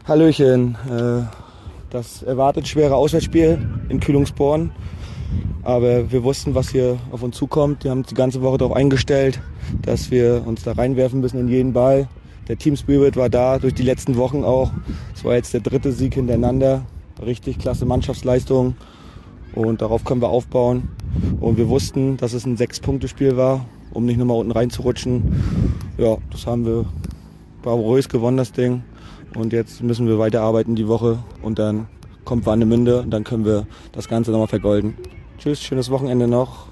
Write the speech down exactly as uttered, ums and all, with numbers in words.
Hallöchen, äh, das erwartet schwere Auswärtsspiel in Kühlungsborn. Aber wir wussten, was hier auf uns zukommt. Wir haben uns die ganze Woche darauf eingestellt, dass wir uns da reinwerfen müssen in jeden Ball. Der Team Spirit war da, durch die letzten Wochen auch. Es war jetzt der dritte Sieg hintereinander. Richtig klasse Mannschaftsleistung. Und darauf können wir aufbauen. Und wir wussten, dass es ein Sechs-Punkte-Spiel war, um nicht nochmal unten reinzurutschen. Ja, das haben wir bravourös gewonnen, das Ding. Und jetzt müssen wir weiterarbeiten die Woche. Und dann kommt Warnemünde und dann können wir das Ganze nochmal vergolden. Tschüss, schönes Wochenende noch.